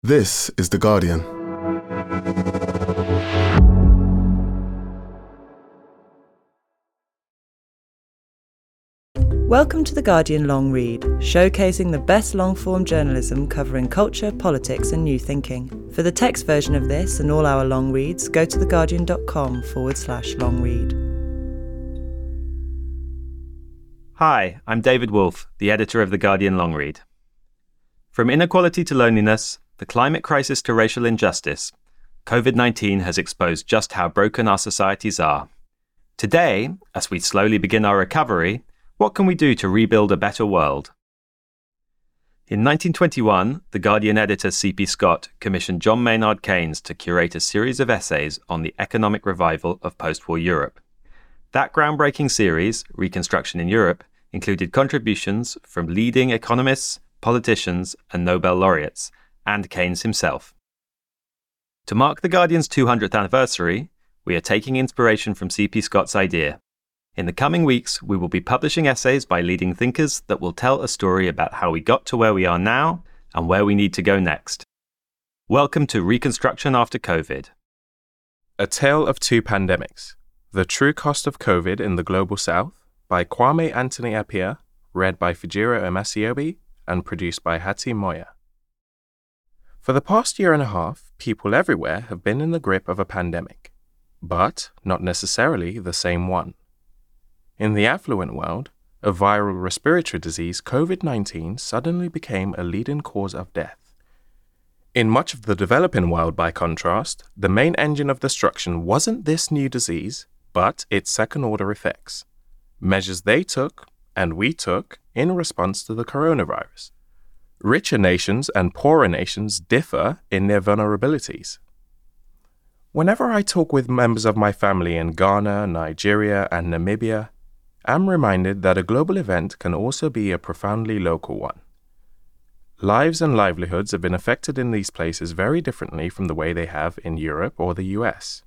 This is The Guardian. Welcome to The Guardian Long Read, showcasing the best long-form journalism covering culture, politics and new thinking. For the text version of this and all our long reads, go to theguardian.com/long read. Hi, I'm David Wolfe, the editor of The Guardian Long Read. From inequality to loneliness, the climate crisis to racial injustice, COVID-19 has exposed just how broken our societies are. Today, as we slowly begin our recovery, what can we do to rebuild a better world? In 1921, The Guardian editor C.P. Scott commissioned John Maynard Keynes to curate a series of essays on the economic revival of post-war Europe. That groundbreaking series, Reconstruction in Europe, included contributions from leading economists, politicians, and Nobel laureates, and Keynes himself. To mark The Guardian's 200th anniversary, we are taking inspiration from C.P. Scott's idea. In the coming weeks, we will be publishing essays by leading thinkers that will tell a story about how we got to where we are now and where we need to go next. Welcome to Reconstruction After COVID. A Tale of Two Pandemics: The True Cost of COVID in the Global South by Kwame Anthony Appiah, read by Fujiro Omasiobi and produced by Hati Moya. For the past year and a half, people everywhere have been in the grip of a pandemic, but not necessarily the same one. In the affluent world, a viral respiratory disease, COVID-19, suddenly became a leading cause of death. In much of the developing world, by contrast, the main engine of destruction wasn't this new disease, but its second-order effects, measures they took and we took in response to the coronavirus. Richer nations and poorer nations differ in their vulnerabilities. Whenever I talk with members of my family in Ghana, Nigeria, and Namibia, I'm reminded that a global event can also be a profoundly local one. Lives and livelihoods have been affected in these places very differently from the way they have in Europe or the US.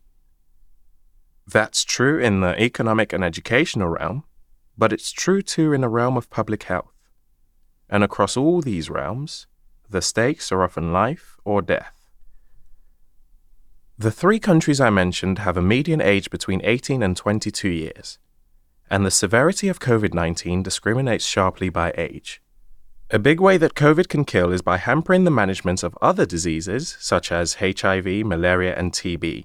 That's true in the economic and educational realm, but it's true too in the realm of public health. And across all these realms, the stakes are often life or death. The three countries I mentioned have a median age between 18 and 22 years, and the severity of COVID-19 discriminates sharply by age. A big way that COVID can kill is by hampering the management of other diseases such as HIV, malaria, and TB.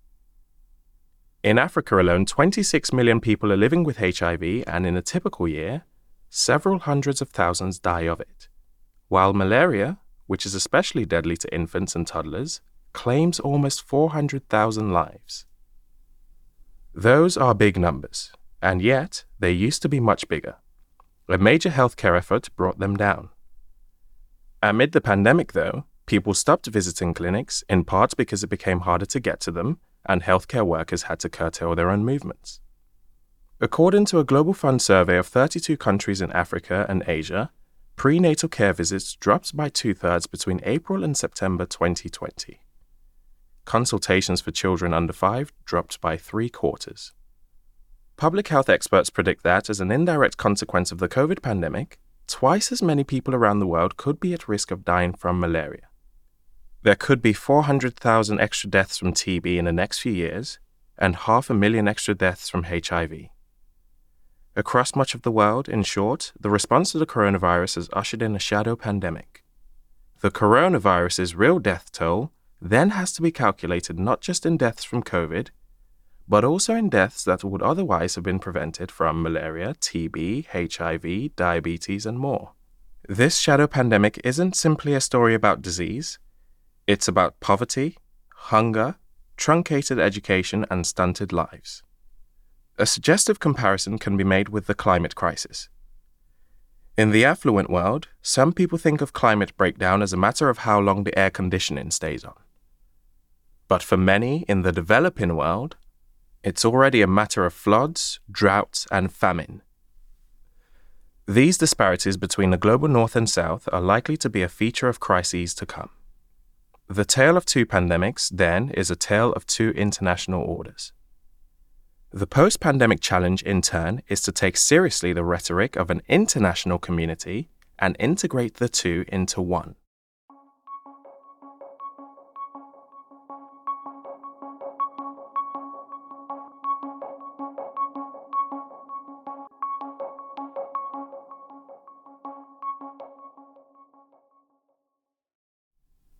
In Africa alone, 26 million people are living with HIV, and in a typical year, several hundreds of thousands die of it, while malaria, which is especially deadly to infants and toddlers, claims almost 400,000 lives. Those are big numbers, and yet they used to be much bigger. A major healthcare effort brought them down. Amid the pandemic, though, people stopped visiting clinics, in part because it became harder to get to them, and healthcare workers had to curtail their own movements. According to a Global Fund survey of 32 countries in Africa and Asia, prenatal care visits dropped by 2/3 between April and September 2020. Consultations for children under 5 dropped by 3/4. Public health experts predict that, as an indirect consequence of the COVID pandemic, twice as many people around the world could be at risk of dying from malaria. There could be 400,000 extra deaths from TB in the next few years, and 500,000 extra deaths from HIV. Across much of the world, in short, the response to the coronavirus has ushered in a shadow pandemic. The coronavirus's real death toll then has to be calculated not just in deaths from COVID, but also in deaths that would otherwise have been prevented from malaria, TB, HIV, diabetes, and more. This shadow pandemic isn't simply a story about disease. It's about poverty, hunger, truncated education, and stunted lives. A suggestive comparison can be made with the climate crisis. In the affluent world, some people think of climate breakdown as a matter of how long the air conditioning stays on. But for many in the developing world, it's already a matter of floods, droughts, and famine. These disparities between the global north and south are likely to be a feature of crises to come. The tale of two pandemics, then, is a tale of two international orders. The post-pandemic challenge, in turn, is to take seriously the rhetoric of an international community and integrate the two into one.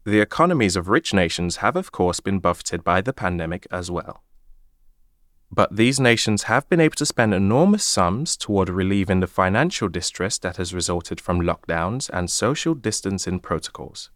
The economies of rich nations have of course been buffeted by the pandemic as well. But these nations have been able to spend enormous sums toward relieving the financial distress that has resulted from lockdowns and social distancing protocols.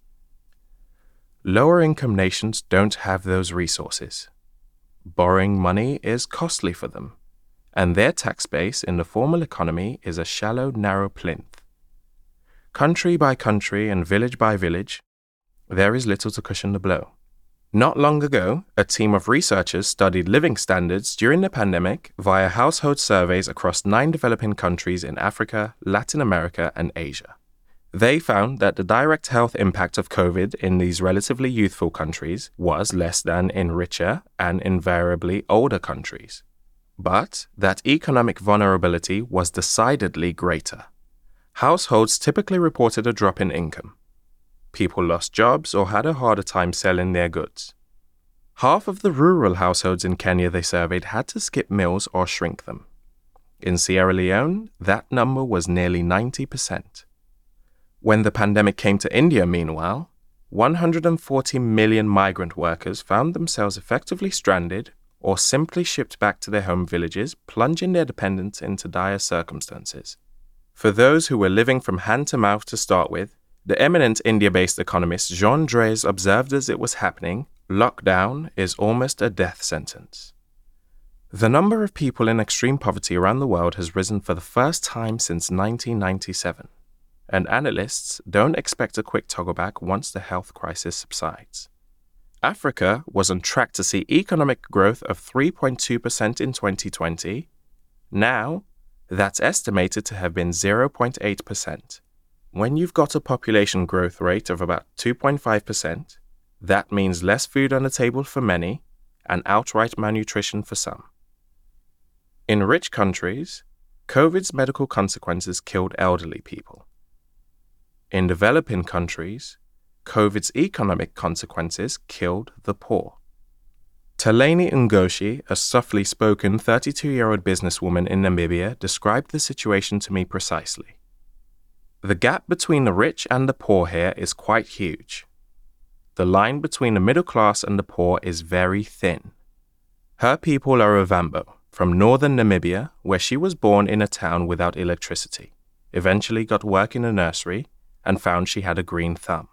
Lower-income nations don't have those resources. Borrowing money is costly for them, and their tax base in the formal economy is a shallow, narrow plinth. Country by country and village by village, there is little to cushion the blow. Not long ago, a team of researchers studied living standards during the pandemic via household surveys across 9 developing countries in Africa, Latin America, and Asia. They found that the direct health impact of COVID in these relatively youthful countries was less than in richer and invariably older countries, but that economic vulnerability was decidedly greater. Households typically reported a drop in income. People lost jobs or had a harder time selling their goods. Half of the rural households in Kenya they surveyed had to skip meals or shrink them. In Sierra Leone, that number was nearly 90%. When the pandemic came to India, meanwhile, 140 million migrant workers found themselves effectively stranded or simply shipped back to their home villages, plunging their dependents into dire circumstances. For those who were living from hand to mouth to start with, the eminent India-based economist Jean Drèze observed as it was happening, lockdown is almost a death sentence. The number of people in extreme poverty around the world has risen for the first time since 1997, and analysts don't expect a quick toggle back once the health crisis subsides. Africa was on track to see economic growth of 3.2% in 2020. Now, that's estimated to have been 0.8%. When you've got a population growth rate of about 2.5%, that means less food on the table for many and outright malnutrition for some. In rich countries, COVID's medical consequences killed elderly people. In developing countries, COVID's economic consequences killed the poor. Taleni Ngoshi, a softly spoken 32-year-old businesswoman in Namibia, described the situation to me precisely. The gap between the rich and the poor here is quite huge. The line between the middle class and the poor is very thin. Her people are Ovambo, from northern Namibia, where she was born in a town without electricity, eventually got work in a nursery, and found she had a green thumb.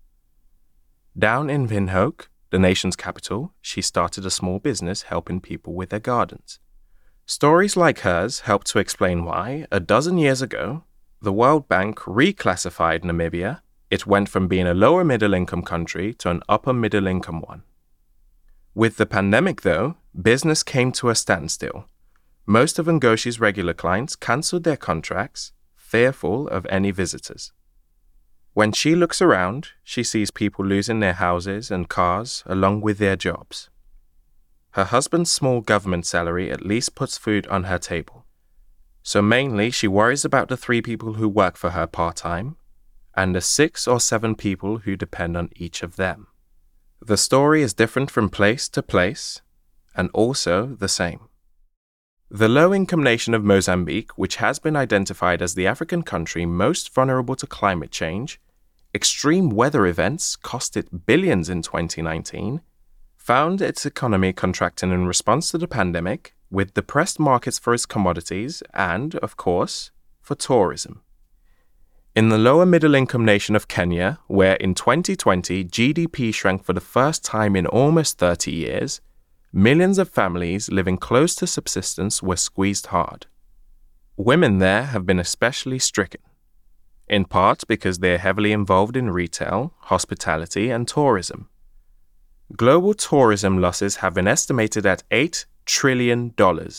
Down in Windhoek, the nation's capital, she started a small business helping people with their gardens. Stories like hers help to explain why, a dozen years ago, the World Bank reclassified Namibia. It went from being a lower middle-income country to an upper middle-income one. With the pandemic, though, business came to a standstill. Most of Ngoshi's regular clients cancelled their contracts, fearful of any visitors. When she looks around, she sees people losing their houses and cars along with their jobs. Her husband's small government salary at least puts food on her table. So mainly she worries about the 3 people who work for her part-time and the 6 or 7 people who depend on each of them. The story is different from place to place and also the same. The low-income nation of Mozambique, which has been identified as the African country most vulnerable to climate change, extreme weather events cost it billions in 2019, found its economy contracting in response to the pandemic, with depressed markets for its commodities and, of course, for tourism. In the lower middle-income nation of Kenya, where in 2020 GDP shrank for the first time in almost 30 years, millions of families living close to subsistence were squeezed hard. Women there have been especially stricken, in part because they are heavily involved in retail, hospitality, and tourism. Global tourism losses have been estimated at $8 trillion.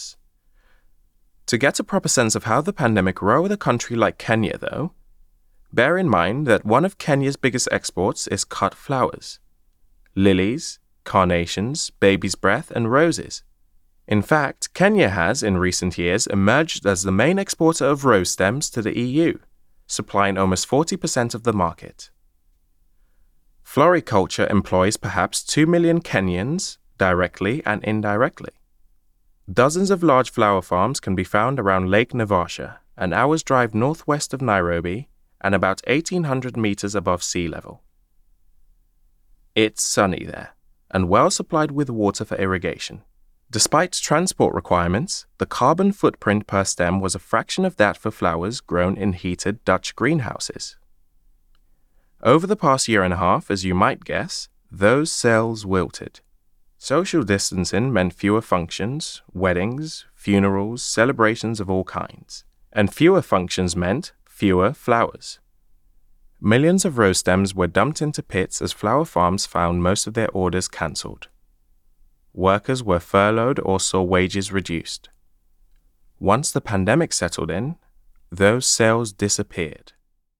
To get a proper sense of how the pandemic roiled a country like Kenya, though, bear in mind that one of Kenya's biggest exports is cut flowers. Lilies, carnations, baby's breath, and roses. In fact, Kenya has, in recent years, emerged as the main exporter of rose stems to the EU, supplying almost 40% of the market. Floriculture employs perhaps 2 million Kenyans, directly and indirectly. Dozens of large flower farms can be found around Lake Naivasha, an hour's drive northwest of Nairobi and about 1,800 meters above sea level. It's sunny there, and well supplied with water for irrigation. Despite transport requirements, the carbon footprint per stem was a fraction of that for flowers grown in heated Dutch greenhouses. Over the past year and a half, as you might guess, those cells wilted. Social distancing meant fewer functions, weddings, funerals, celebrations of all kinds. And fewer functions meant fewer flowers. Millions of rose stems were dumped into pits as flower farms found most of their orders cancelled. Workers were furloughed or saw wages reduced. Once the pandemic settled in, those sales disappeared.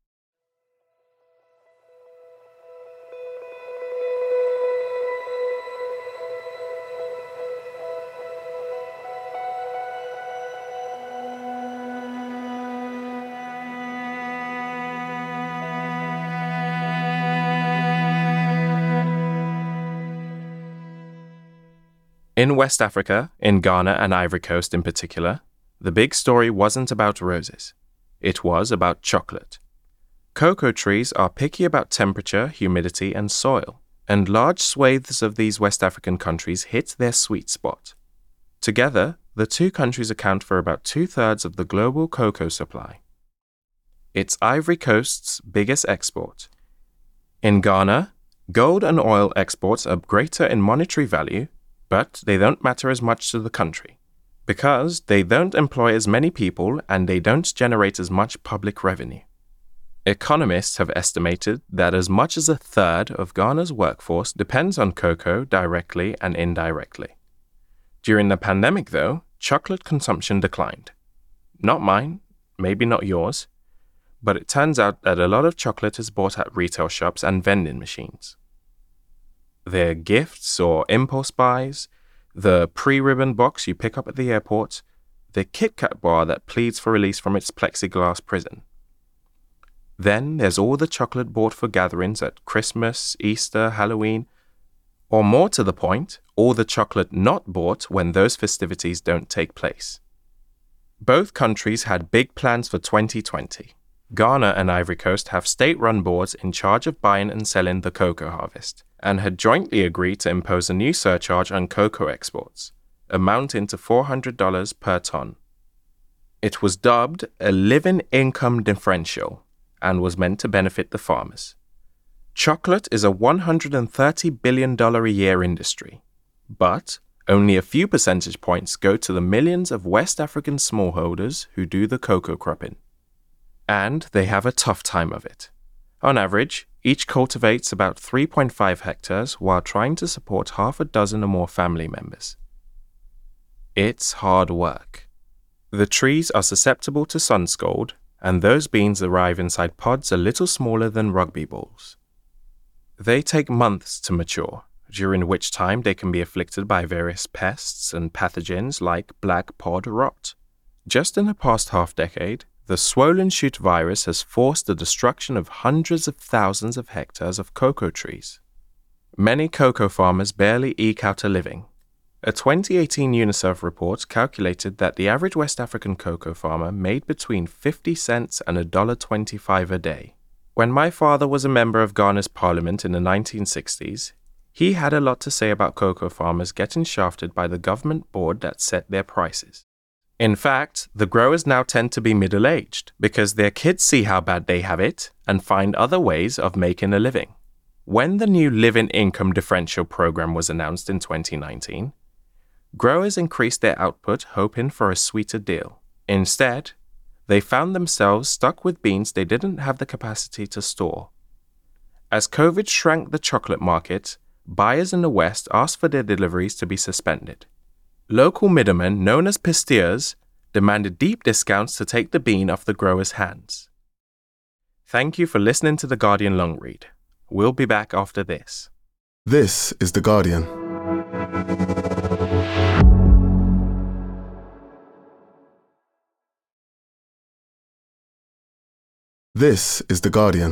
In West Africa, in Ghana and Ivory Coast in particular, the big story wasn't about roses. It was about chocolate. Cocoa trees are picky about temperature, humidity, and soil, and large swathes of these West African countries hit their sweet spot. Together, the two countries account for about 2/3 of the global cocoa supply. It's Ivory Coast's biggest export. In Ghana, gold and oil exports are greater in monetary value, but they don't matter as much to the country, because they don't employ as many people and they don't generate as much public revenue. Economists have estimated that as much as 1/3 of Ghana's workforce depends on cocoa directly and indirectly. During the pandemic, though, chocolate consumption declined. Not mine, maybe not yours, but it turns out that a lot of chocolate is bought at retail shops and vending machines. They're gifts or impulse buys, the pre-ribbon box you pick up at the airport, the Kit Kat bar that pleads for release from its plexiglass prison. Then there's all the chocolate bought for gatherings at Christmas, Easter, Halloween, or more to the point, all the chocolate not bought when those festivities don't take place. Both countries had big plans for 2020. Ghana and Ivory Coast have state-run boards in charge of buying and selling the cocoa harvest, and had jointly agreed to impose a new surcharge on cocoa exports, amounting to $400 per ton. It was dubbed a living income differential and was meant to benefit the farmers. Chocolate is a $130 billion a year industry, but only a few percentage points go to the millions of West African smallholders who do the cocoa cropping. And they have a tough time of it. On average, each cultivates about 3.5 hectares while trying to support half a dozen or more family members. It's hard work. The trees are susceptible to sun scald, and those beans arrive inside pods a little smaller than rugby balls. They take months to mature, during which time they can be afflicted by various pests and pathogens like black pod rot. Just in the past half-decade, the swollen shoot virus has forced the destruction of hundreds of thousands of hectares of cocoa trees. Many cocoa farmers barely eke out a living. A 2018 UNICEF report calculated that the average West African cocoa farmer made between 50 cents and $1.25 a day. When my father was a member of Ghana's parliament in the 1960s, he had a lot to say about cocoa farmers getting shafted by the government board that set their prices. In fact, the growers now tend to be middle-aged because their kids see how bad they have it and find other ways of making a living. When the new Living Income Differential program was announced in 2019, growers increased their output hoping for a sweeter deal. Instead, they found themselves stuck with beans they didn't have the capacity to store. As COVID shrank the chocolate market, buyers in the West asked for their deliveries to be suspended. Local middlemen, known as pistiers, demanded deep discounts to take the bean off the growers' hands. Thank you for listening to The Guardian Long Read. We'll be back after this. This is The Guardian. This is The Guardian.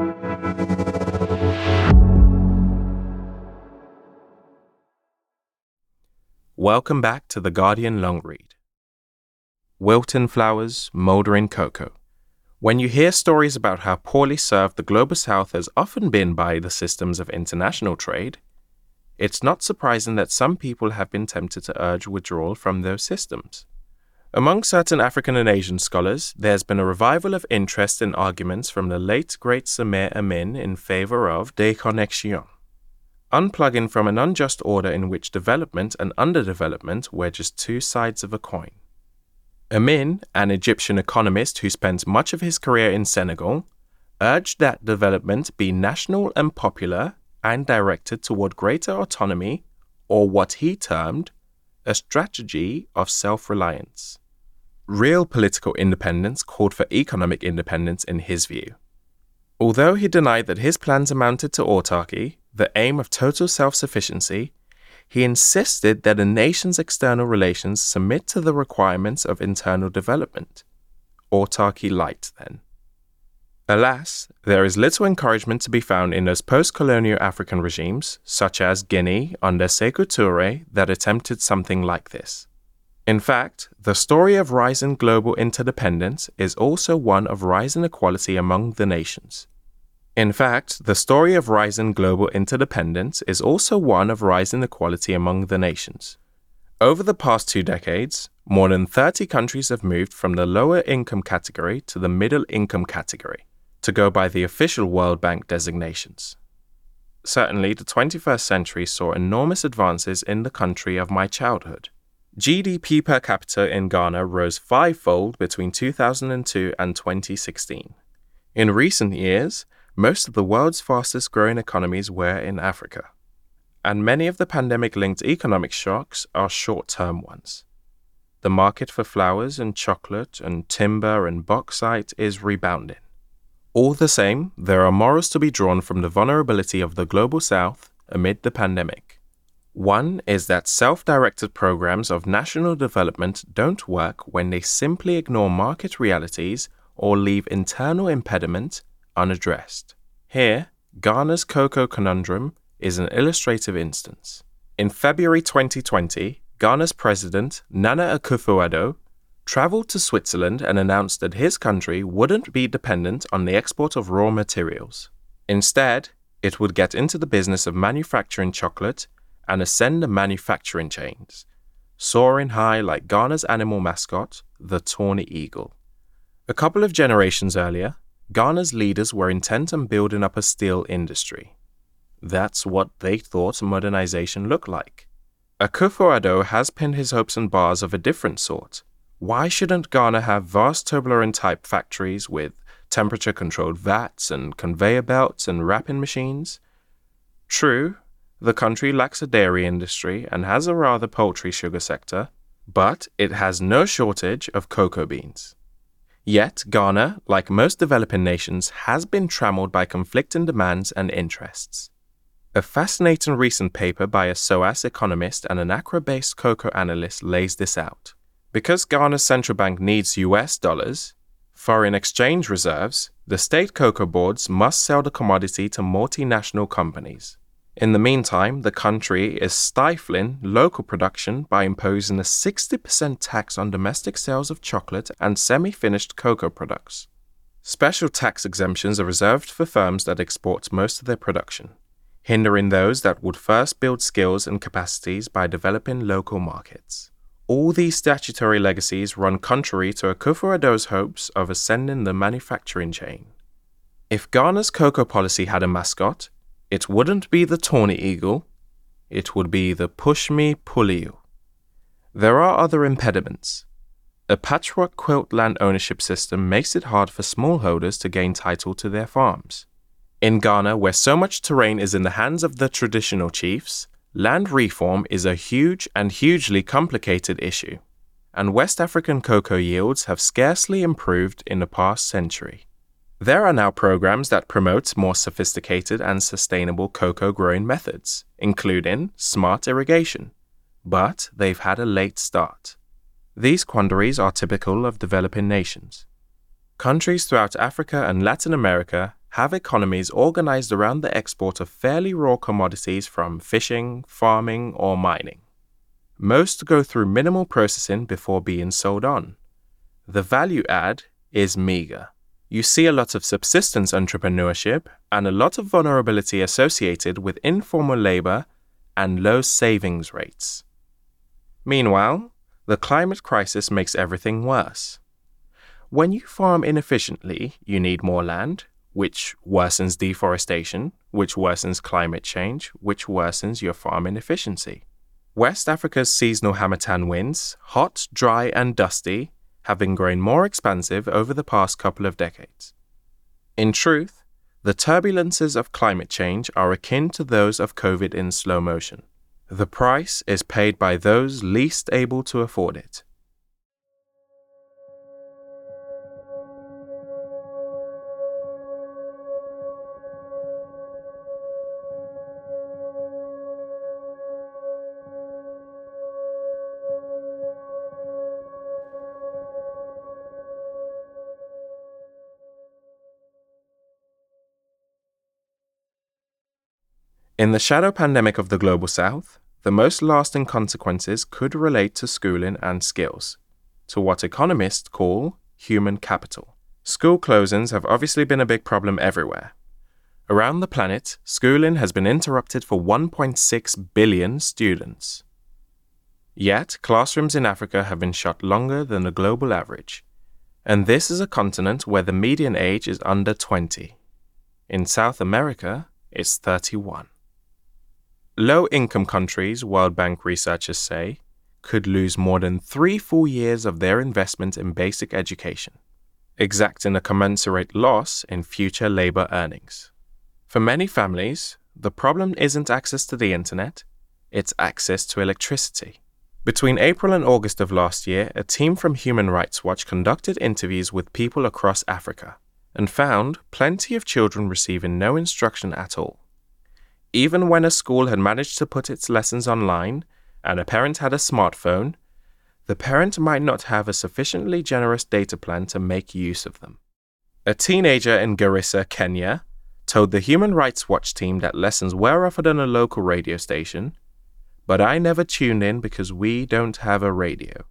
Welcome back to The Guardian Long Read. Wilting flowers, mouldering cocoa. When you hear stories about how poorly served the Global South has often been by the systems of international trade, it's not surprising that some people have been tempted to urge withdrawal from those systems. Among certain African and Asian scholars, there's been a revival of interest in arguments from the late great Samir Amin in favor of déconnexion, unplugging from an unjust order in which development and underdevelopment were just two sides of a coin. Amin, an Egyptian economist who spent much of his career in Senegal, urged that development be national and popular and directed toward greater autonomy, or what he termed a strategy of self-reliance. Real political independence called for economic independence in his view. Although he denied that his plans amounted to autarky, the aim of total self-sufficiency, he insisted that a nation's external relations submit to the requirements of internal development. Autarky light, then. Alas, there is little encouragement to be found in those post-colonial African regimes, such as Guinea under Sékou Touré, that attempted something like this. In fact, the story of rising global interdependence is also one of rising equality among the nations. Over the past 2 decades, more than 30 countries have moved from the lower income category to the middle income category, to go by the official World Bank designations. Certainly, the 21st century saw enormous advances in the country of my childhood. GDP per capita in Ghana rose 5-fold between 2002 and 2016. In recent years, most of the world's fastest-growing economies were in Africa, and many of the pandemic-linked economic shocks are short-term ones. The market for flowers and chocolate and timber and bauxite is rebounding. All the same, there are morals to be drawn from the vulnerability of the Global South amid the pandemic. One is that self-directed programs of national development don't work when they simply ignore market realities or leave internal impediment unaddressed. Here, Ghana's cocoa conundrum is an illustrative instance. In February 2020, Ghana's president, Nana Akufo-Addo, traveled to Switzerland and announced that his country wouldn't be dependent on the export of raw materials. Instead, it would get into the business of manufacturing chocolate and ascend the manufacturing chains, soaring high like Ghana's animal mascot, the tawny eagle. A couple of generations earlier, Ghana's leaders were intent on building up a steel industry. That's what they thought modernization looked like. Akufo-Addo has pinned his hopes on bars of a different sort. Why shouldn't Ghana have vast Toblerone-type factories with temperature-controlled vats and conveyor belts and wrapping machines? True, the country lacks a dairy industry and has a rather paltry sugar sector, but it has no shortage of cocoa beans. Yet, Ghana, like most developing nations, has been trammeled by conflicting demands and interests. A fascinating recent paper by a SOAS economist and an Accra-based cocoa analyst lays this out. Because Ghana's central bank needs US dollars, foreign exchange reserves, the state cocoa boards must sell the commodity to multinational companies. In the meantime, the country is stifling local production by imposing a 60% tax on domestic sales of chocolate and semi-finished cocoa products. Special tax exemptions are reserved for firms that export most of their production, hindering those that would first build skills and capacities by developing local markets. All these statutory legacies run contrary to Akufo-Addo's hopes of ascending the manufacturing chain. If Ghana's cocoa policy had a mascot, it wouldn't be the tawny eagle, it would be the push me, pull you. There are other impediments. A patchwork quilt land ownership system makes it hard for smallholders to gain title to their farms. In Ghana, where so much terrain is in the hands of the traditional chiefs, land reform is a huge and hugely complicated issue, and West African cocoa yields have scarcely improved in the past century. There are now programs that promote more sophisticated and sustainable cocoa growing methods, including smart irrigation, but they've had a late start. These quandaries are typical of developing nations. Countries throughout Africa and Latin America have economies organized around the export of fairly raw commodities from fishing, farming, or mining. Most go through minimal processing before being sold on. The value add is meager. You see a lot of subsistence entrepreneurship and a lot of vulnerability associated with informal labor and low savings rates. Meanwhile, the climate crisis makes everything worse. When you farm inefficiently, you need more land, which worsens deforestation, which worsens climate change, which worsens your farm inefficiency. West Africa's seasonal harmattan winds, hot, dry, and dusty, have been growing more expansive over the past couple of decades. In truth, the turbulences of climate change are akin to those of COVID in slow motion. The price is paid by those least able to afford it. In the shadow pandemic of the Global South, the most lasting consequences could relate to schooling and skills, to what economists call human capital. School closings have obviously been a big problem everywhere. Around the planet, schooling has been interrupted for 1.6 billion students. Yet, classrooms in Africa have been shut longer than the global average, and this is a continent where the median age is under 20. In South America, it's 31. Low-income countries, World Bank researchers say, could lose more than 3 full years of their investment in basic education, exacting a commensurate loss in future labor earnings. For many families, the problem isn't access to the internet, it's access to electricity. Between April and August of last year, a team from Human Rights Watch conducted interviews with people across Africa and found plenty of children receiving no instruction at all. Even when a school had managed to put its lessons online and a parent had a smartphone, the parent might not have a sufficiently generous data plan to make use of them. A teenager in Garissa, Kenya, told the Human Rights Watch team that lessons were offered on a local radio station, but I never tuned in because we don't have a radio.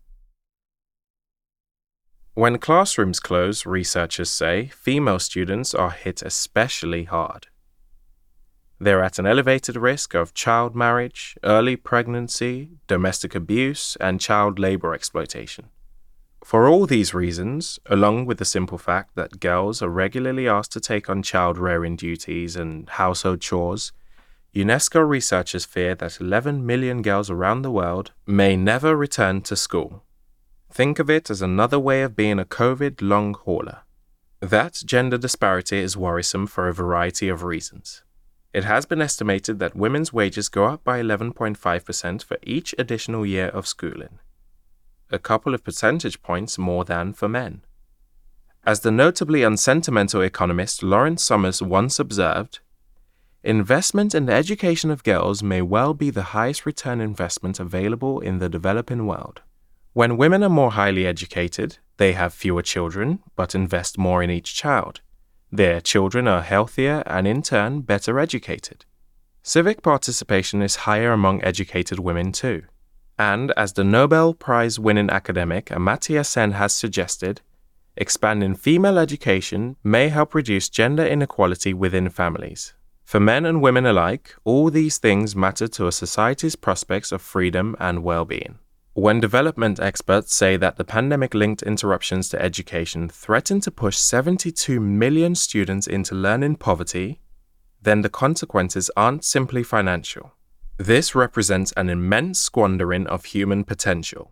When classrooms close, researchers say, female students are hit especially hard. They're at an elevated risk of child marriage, early pregnancy, domestic abuse, and child labor exploitation. For all these reasons, along with the simple fact that girls are regularly asked to take on child-rearing duties and household chores, UNESCO researchers fear that 11 million girls around the world may never return to school. Think of it as another way of being a COVID long hauler. That gender disparity is worrisome for a variety of reasons. It has been estimated that women's wages go up by 11.5% for each additional year of schooling, a couple of percentage points more than for men. As the notably unsentimental economist Lawrence Summers once observed, investment in the education of girls may well be the highest return investment available in the developing world. When women are more highly educated, they have fewer children, but invest more in each child. Their children are healthier and in turn better educated. Civic participation is higher among educated women too. And as the Nobel Prize-winning academic Amartya Sen has suggested, expanding female education may help reduce gender inequality within families. For men and women alike, all these things matter to a society's prospects of freedom and well-being. When development experts say that the pandemic-linked interruptions to education threaten to push 72 million students into learning poverty, then the consequences aren't simply financial. This represents an immense squandering of human potential.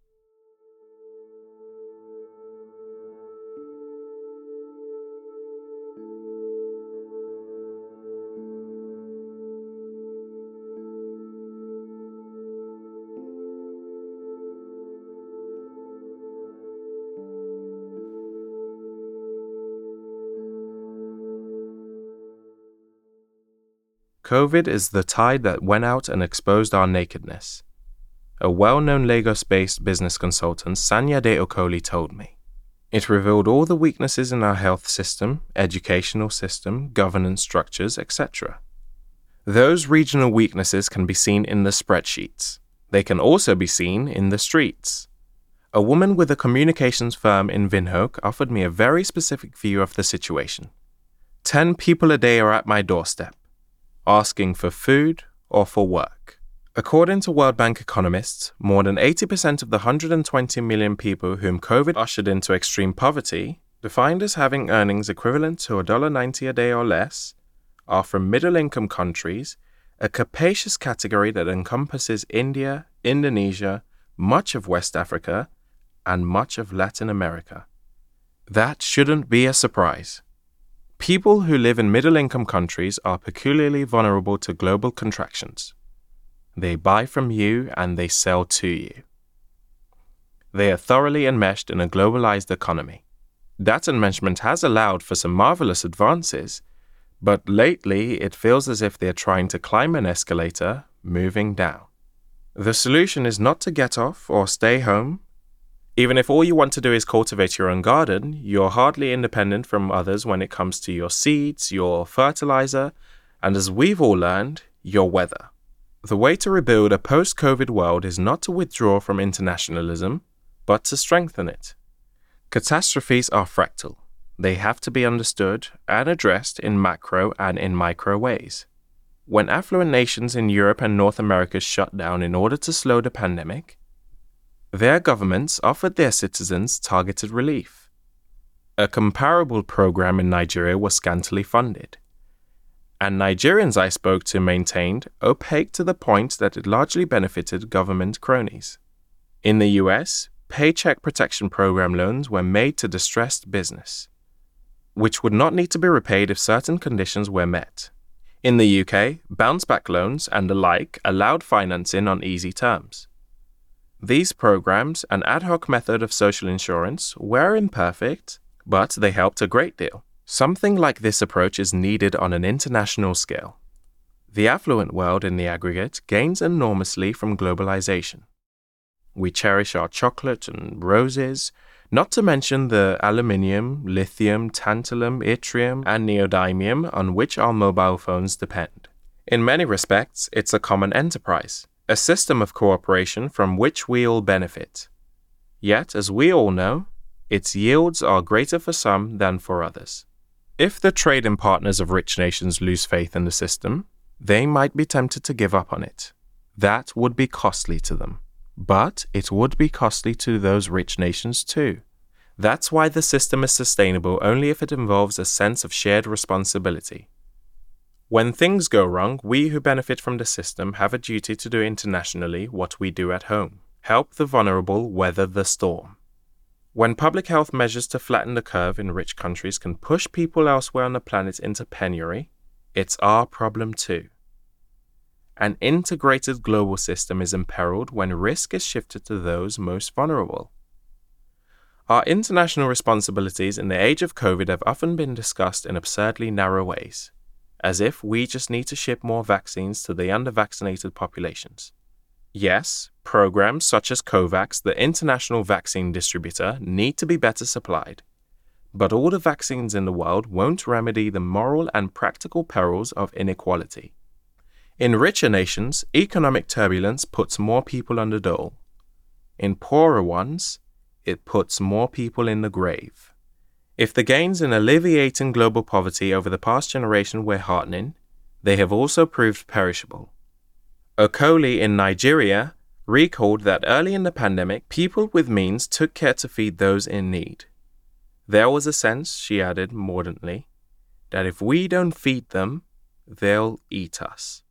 COVID is the tide that went out and exposed our nakedness. A well-known Lagos-based business consultant, Sanyade Okoli, told me. It revealed all the weaknesses in our health system, educational system, governance structures, etc. Those regional weaknesses can be seen in the spreadsheets. They can also be seen in the streets. A woman with a communications firm in Windhoek offered me a very specific view of the situation. 10 people a day are at my doorstep, asking for food or for work. According to World Bank economists, more than 80% of the 120 million people whom COVID ushered into extreme poverty, defined as having earnings equivalent to $1.90 a day or less, are from middle-income countries, a capacious category that encompasses India, Indonesia, much of West Africa, and much of Latin America. That shouldn't be a surprise. People who live in middle-income countries are peculiarly vulnerable to global contractions. They buy from you and they sell to you. They are thoroughly enmeshed in a globalized economy. That enmeshment has allowed for some marvelous advances, but lately it feels as if they're trying to climb an escalator, moving down. The solution is not to get off or stay home. Even if all you want to do is cultivate your own garden, you're hardly independent from others when it comes to your seeds, your fertilizer, and as we've all learned, your weather. The way to rebuild a post-COVID world is not to withdraw from internationalism, but to strengthen it. Catastrophes are fractal. They have to be understood and addressed in macro and in micro ways. When affluent nations in Europe and North America shut down in order to slow the pandemic, their governments offered their citizens targeted relief. A comparable program in Nigeria was scantily funded, and Nigerians I spoke to maintained opaque to the point that it largely benefited government cronies. In the US, Paycheck Protection Program loans were made to distressed business, which would not need to be repaid if certain conditions were met. In the UK, bounce-back loans and the like allowed financing on easy terms. These programs, an ad hoc method of social insurance, were imperfect, but they helped a great deal. Something like this approach is needed on an international scale. The affluent world in the aggregate gains enormously from globalization. We cherish our chocolate and roses, not to mention the aluminium, lithium, tantalum, yttrium, and neodymium on which our mobile phones depend. In many respects, it's a common enterprise, a system of cooperation from which we all benefit. Yet, as we all know, its yields are greater for some than for others. If the trading partners of rich nations lose faith in the system, they might be tempted to give up on it. That would be costly to them. But it would be costly to those rich nations too. That's why the system is sustainable only if it involves a sense of shared responsibility. When things go wrong, we who benefit from the system have a duty to do internationally what we do at home: help the vulnerable weather the storm. When public health measures to flatten the curve in rich countries can push people elsewhere on the planet into penury, it's our problem too. An integrated global system is imperiled when risk is shifted to those most vulnerable. Our international responsibilities in the age of COVID have often been discussed in absurdly narrow ways, as if we just need to ship more vaccines to the under-vaccinated populations. Yes, programs such as COVAX, the international vaccine distributor, need to be better supplied. But all the vaccines in the world won't remedy the moral and practical perils of inequality. In richer nations, economic turbulence puts more people on the dole. In poorer ones, it puts more people in the grave. If the gains in alleviating global poverty over the past generation were heartening, they have also proved perishable. Okoli in Nigeria recalled that early in the pandemic, people with means took care to feed those in need. There was a sense, she added mordantly, that if we don't feed them, they'll eat us.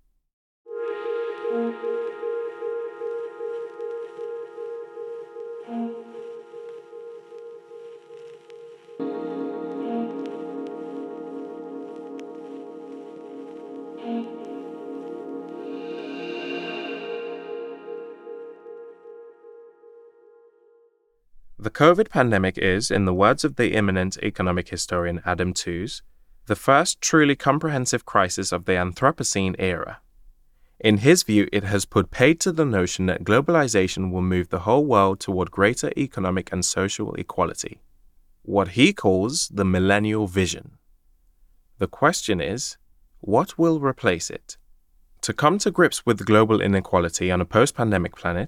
The COVID pandemic is, in the words of the eminent economic historian Adam Tooze, the first truly comprehensive crisis of the Anthropocene era. In his view, it has put paid to the notion that globalization will move the whole world toward greater economic and social equality, what he calls the millennial vision. The question is, what will replace it? To come to grips with global inequality on a post-pandemic planet,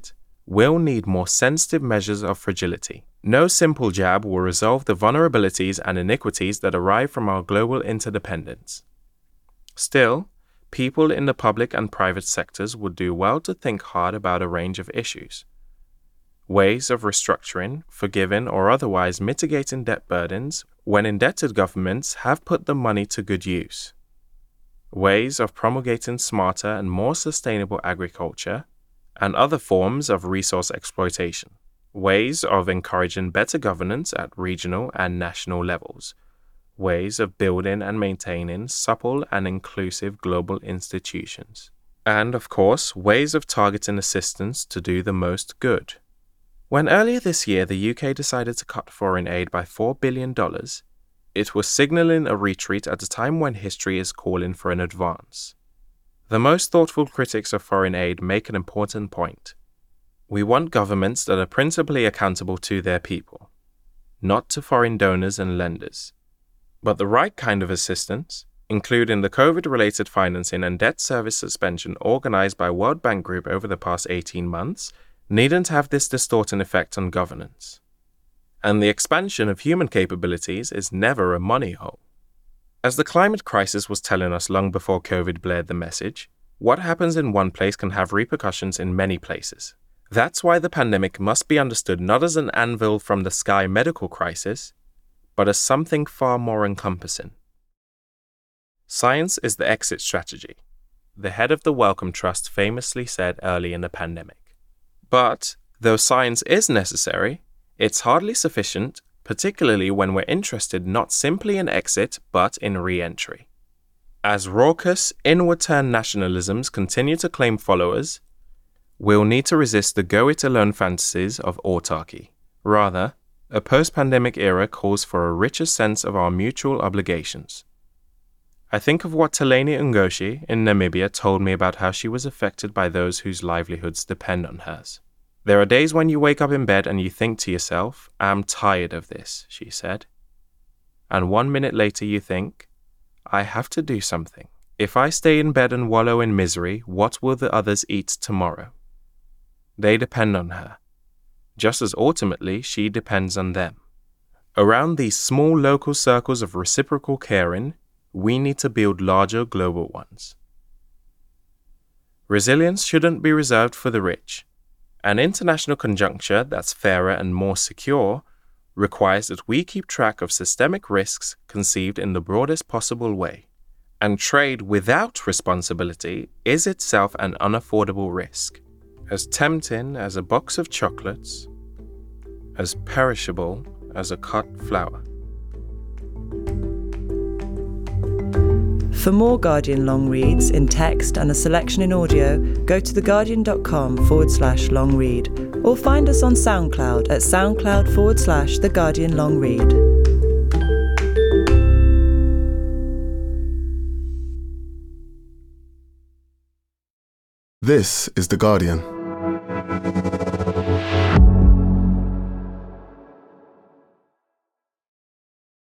will need more sensitive measures of fragility. No simple jab will resolve the vulnerabilities and iniquities that arise from our global interdependence. Still, people in the public and private sectors would do well to think hard about a range of issues. Ways of restructuring, forgiving, or otherwise mitigating debt burdens when indebted governments have put the money to good use. Ways of promulgating smarter and more sustainable agriculture and other forms of resource exploitation. Ways of encouraging better governance at regional and national levels. Ways of building and maintaining supple and inclusive global institutions. And, of course, ways of targeting assistance to do the most good. When earlier this year the UK decided to cut foreign aid by $4 billion, it was signalling a retreat at a time when history is calling for an advance. The most thoughtful critics of foreign aid make an important point. We want governments that are principally accountable to their people, not to foreign donors and lenders. But the right kind of assistance, including the COVID-related financing and debt service suspension organized by World Bank Group over the past 18 months, needn't have this distorting effect on governance. And the expansion of human capabilities is never a money hole. As the climate crisis was telling us long before COVID blared the message, what happens in one place can have repercussions in many places. That's why the pandemic must be understood not as an anvil from the sky medical crisis, but as something far more encompassing. Science is the exit strategy, the head of the Wellcome Trust famously said early in the pandemic. But, though science is necessary, it's hardly sufficient, particularly when we're interested not simply in exit but in re-entry. As raucous, inward-turned nationalisms continue to claim followers, we'll need to resist the go-it-alone fantasies of autarky. Rather, a post-pandemic era calls for a richer sense of our mutual obligations. I think of what Theleni Ngozi in Namibia told me about how she was affected by those whose livelihoods depend on hers. There are days when you wake up in bed and you think to yourself, I'm tired of this, she said. And 1 minute later you think, I have to do something. If I stay in bed and wallow in misery, what will the others eat tomorrow? They depend on her, just as ultimately she depends on them. Around these small local circles of reciprocal caring, we need to build larger global ones. Resilience shouldn't be reserved for the rich. An international conjuncture that's fairer and more secure requires that we keep track of systemic risks conceived in the broadest possible way. And trade without responsibility is itself an unaffordable risk, as tempting as a box of chocolates, as perishable as a cut flower. For more Guardian long reads in text and a selection in audio, go to theguardian.com/long read or find us on SoundCloud at SoundCloud/The Guardian Long Read. This is The Guardian.